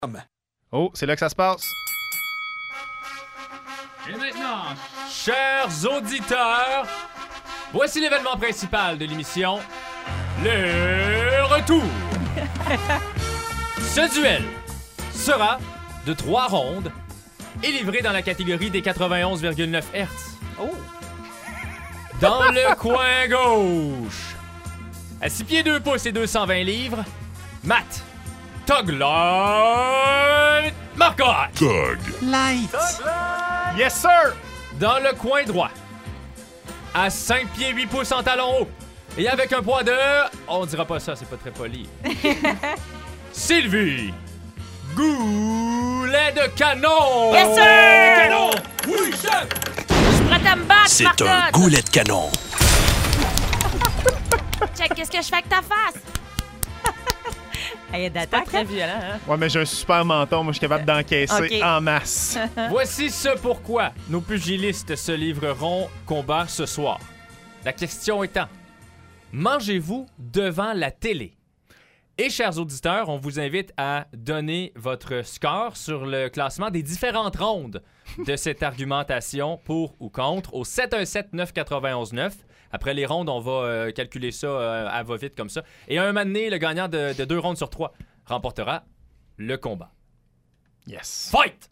Oh, c'est là que ça se passe. Et maintenant, chers auditeurs, voici l'événement principal de l'émission, le retour. Ce duel sera de 3 rondes et livré dans la catégorie des 91,9 Hz. Oh! Dans le coin gauche, à 6 pieds 2 pouces et 220 livres, Matt Toglight Marcotte. Light. Yes, sir! Dans le coin droit, à 5 pieds 8 pouces en talons hauts, et avec un poids de... On dira pas ça, c'est pas très poli. Sylvie Goulet de canon! Yes, sir! Canon! Oui, chef! Je suis prête à me battre, C'est Marcotte! un goulet de canon. Check, qu'est-ce que je fais avec ta face? Il y a d'attaque, très violent, hein? Ouais, mais j'ai un super menton. Moi, je suis capable d'encaisser Ok. en masse. Voici ce pourquoi nos pugilistes se livreront combat ce soir. La question étant, mangez-vous devant la télé? Et chers auditeurs, on vous invite à donner votre score sur le classement des différentes rondes de cette argumentation pour ou contre au 717-991-9. Après les rondes, on va calculer ça à va-vite comme ça. Et un moment donné, le gagnant de 2 rondes sur 3 remportera le combat. Yes. Fight!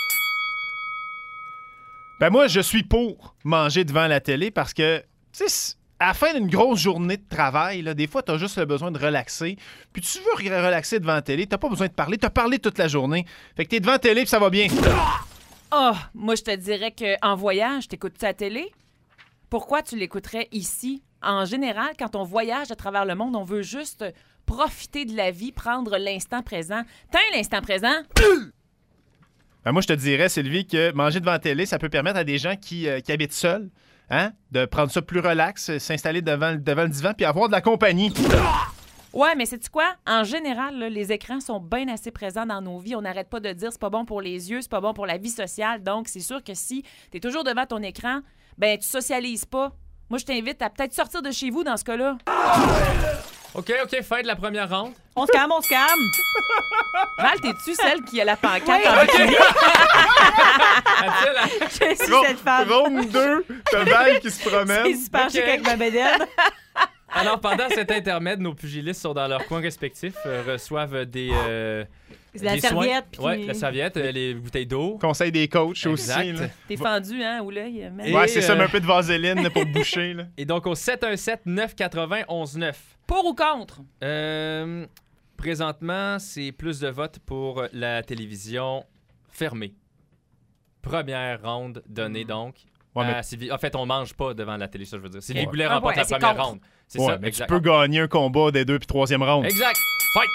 Ben moi, je suis pour manger devant la télé parce que, tu sais, à la fin d'une grosse journée de travail, là, des fois, t'as juste le besoin de relaxer. Puis tu veux relaxer devant la télé, t'as pas besoin de parler. T'as parlé toute la journée. Fait que t'es devant la télé puis ça va bien. Oh, moi, je te dirais qu'en voyage, t'écoutes-tu la télé? Pourquoi tu l'écouterais ici? En général, quand on voyage à travers le monde, on veut juste profiter de la vie, prendre l'instant présent. T'as l'instant présent? Ben moi, je te dirais, Sylvie, que manger devant la télé, ça peut permettre à des gens qui habitent seuls, hein, de prendre ça plus relax, s'installer devant le divan puis avoir de la compagnie. Ouais, mais sais-tu quoi? En général, là, les écrans sont bien assez présents dans nos vies. On n'arrête pas de dire c'est pas bon pour les yeux, c'est pas bon pour la vie sociale. Donc, c'est sûr que si t'es toujours devant ton écran, ben tu socialises pas. Moi, je t'invite à peut-être sortir de chez vous dans ce cas-là. OK, fin de la première ronde. On se calme, on se calme. Val, t'es-tu celle qui a la pancarte en bikini? Je suis cette femme. Ronde 2, t'as Val qui se promène. C'est super Ok. chic avec ma bédaine. Alors, pendant cet intermède, nos pugilistes sont dans leurs coins respectifs, reçoivent des La des serviette. soins. Puis Ouais, la serviette, les bouteilles d'eau. Conseil des coachs Exact. aussi. Là. T'es fendu, hein, ou l'œil. Et- Ouais, c'est ça, mais un peu de vaseline là, pour boucher. Là. Et donc, au 717-991-9. Pour ou contre? Présentement, c'est plus de votes pour la télévision fermée. Première ronde donnée, donc. Ouais, mais, à Sylvie. En fait, on mange pas devant la télé, ça je veux dire. Sylvie Ouais. Goulet Ah remporte ouais, la c'est première contre. ronde. C'est ouais, ça, mais exact. tu peux gagner un combat des 2 puis 3e ronde. Exact. Fight!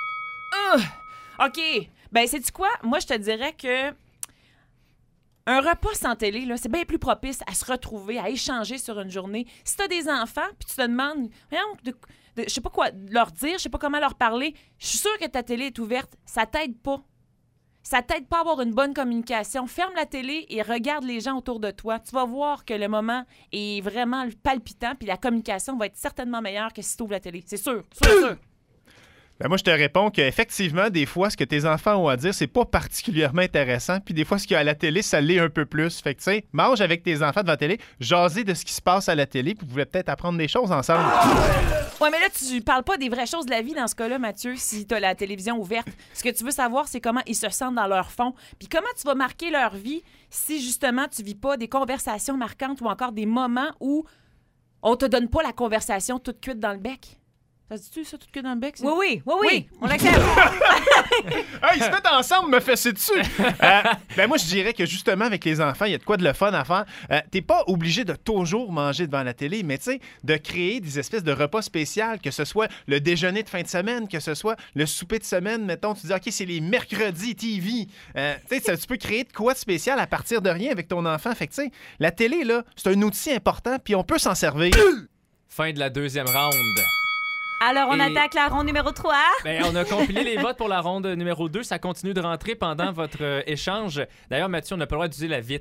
OK. Ben, sais-tu quoi? Moi, je te dirais que un repas sans télé, là, c'est bien plus propice à se retrouver, à échanger sur une journée. Si t'as des enfants, puis tu te demandes, voyons, je sais pas quoi leur dire, je sais pas comment leur parler, je suis sûre que ta télé est ouverte. Ça t'aide pas. Ça t'aide pas à avoir une bonne communication. Ferme la télé et regarde les gens autour de toi. Tu vas voir que le moment est vraiment palpitant, puis la communication va être certainement meilleure que si tu ouvres la télé. C'est sûr, sûr. Ben moi, je te réponds qu'effectivement, des fois, ce que tes enfants ont à dire, c'est pas particulièrement intéressant. Puis des fois, ce qu'il y a à la télé, ça l'est un peu plus. Fait que, tu sais, mange avec tes enfants devant la télé, jaser de ce qui se passe à la télé, puis vous voulez peut-être apprendre des choses ensemble. Ouais, mais là, tu parles pas des vraies choses de la vie dans ce cas-là, Mathieu, si t'as la télévision ouverte. Ce que tu veux savoir, c'est comment ils se sentent dans leur fond. Puis comment tu vas marquer leur vie si, justement, tu vis pas des conversations marquantes ou encore des moments où on te donne pas la conversation toute cuite dans le bec. Ça se dit-tu, ça, toute cuite dans le bec? Ça? Oui, on accepte. Hey, ils se mettent ensemble, me fesser dessus! Ben moi, je dirais que justement, avec les enfants, il y a de quoi de le fun à faire. T'es pas obligé de toujours manger devant la télé, mais tu sais, de créer des espèces de repas spéciaux, que ce soit le déjeuner de fin de semaine, que ce soit le souper de semaine, mettons, tu dis, OK, c'est les mercredis TV. Tu sais, tu peux créer de quoi de spécial à partir de rien avec ton enfant. Fait que, tu sais, la télé, là, c'est un outil important, puis on peut s'en servir. Fin de la deuxième ronde. Alors, on Et- attaque la ronde numéro 3. Ben, on a compilé les votes pour la ronde numéro 2. Ça continue de rentrer pendant votre échange. D'ailleurs, Mathieu, on n'a pas le droit d'utiliser la vitre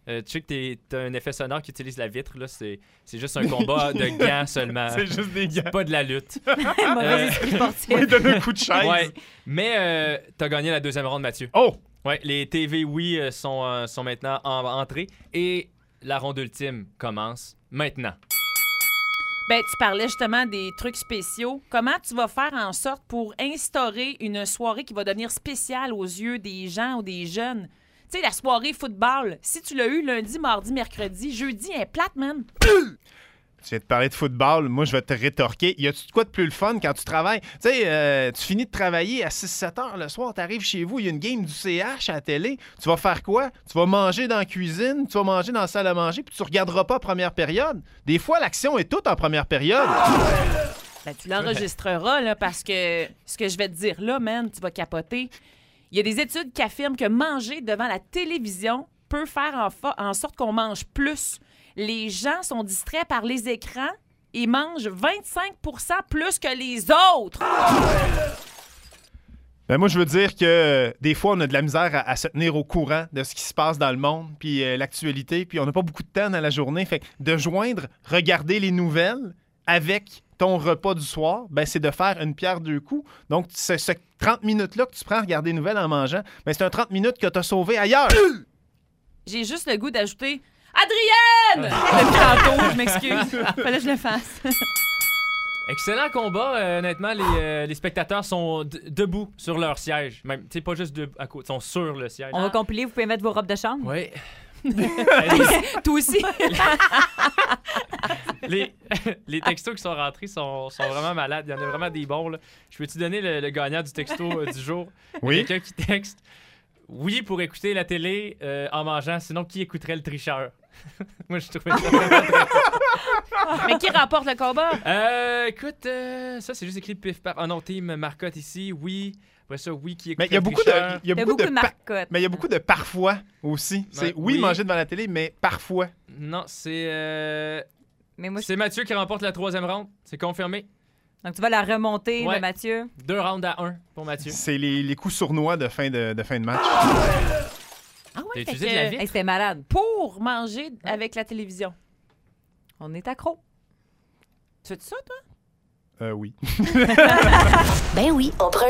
Tu sais que t'as un effet sonore qui utilise la vitre. Là, c'est juste un combat de gants seulement. C'est juste des gars. Pas de la lutte. Mauvais esprit sportif. Oui, donne un coup de chaise. Ouais. Mais t'as gagné la deuxième ronde, Mathieu. Oh! Ouais, les TV oui sont maintenant entrés et la ronde ultime commence maintenant. Ben, tu parlais justement des trucs spéciaux. Comment tu vas faire en sorte pour instaurer une soirée qui va devenir spéciale aux yeux des gens ou des jeunes? Tu sais, la soirée football, si tu l'as eu lundi, mardi, mercredi, jeudi, elle est plate, man. Tu viens de parler de football, moi je vais te rétorquer. Y a-tu de quoi de plus le fun quand tu travailles? Tu sais, tu finis de travailler à 6-7 heures le soir, t'arrives chez vous, il y a une game du CH à la télé. Tu vas faire quoi? Tu vas manger dans la cuisine, tu vas manger dans la salle à manger, puis tu regarderas pas la première période. Des fois, l'action est toute en première période. Ben, tu l'enregistreras, là, parce que ce que je vais te dire là, man, tu vas capoter. Il y a des études qui affirment que manger devant la télévision peut faire en sorte qu'on mange plus. Les gens sont distraits par les écrans et mangent 25 % plus que les autres. Ben moi, je veux dire que des fois, on a de la misère à se tenir au courant de ce qui se passe dans le monde, puis l'actualité, puis on n'a pas beaucoup de temps dans la journée. Fait que de joindre, regarder les nouvelles avec ton repas du soir, ben c'est de faire une pierre deux coups. Donc, ce 30 minutes-là que tu prends à regarder les nouvelles en mangeant, ben c'est un 30 minutes que tu as sauvé ailleurs. J'ai juste le goût d'ajouter Adrienne! Depuis tantôt, je m'excuse. Fallait que je le fasse. Excellent combat. Honnêtement, les spectateurs sont debout sur leur siège. Même, tu sais, pas juste à côté, ils sont sur le siège. On va compiler, vous pouvez mettre vos robes de chambre. Oui. Toi aussi. Les textos qui sont rentrés sont vraiment malades. Il y en a vraiment des bons. Là. Je peux-tu donner le gagnant du texto du jour? Oui. Quelqu'un qui texte « Oui, pour écouter la télé en mangeant, sinon qui écouterait le tricheur? » Moi, je trouvais ça vraiment très... Mais qui remporte le combat? Écoute, ça, c'est juste écrit pif par... Ah non, Team Marcotte ici, oui. Après ça, oui, qui écoute Mais il y a le beaucoup tricheur. Il y a beaucoup de marcottes. Mais il y a beaucoup de parfois aussi. C'est oui, manger devant la télé, mais parfois. Non, c'est... Mais moi, C'est Mathieu qui remporte la 3e ronde. C'est confirmé. donc, tu vas la remonter, Ouais. là, Mathieu. 2 rounds à 1 pour Mathieu. C'est les coups sournois de fin de match. Ah T'as ouais, fait utilisé de la que vitre? Hey, c'était malade. pour manger avec la télévision. On est accro. Tu fais ça, toi? Oui. Ben oui, on prend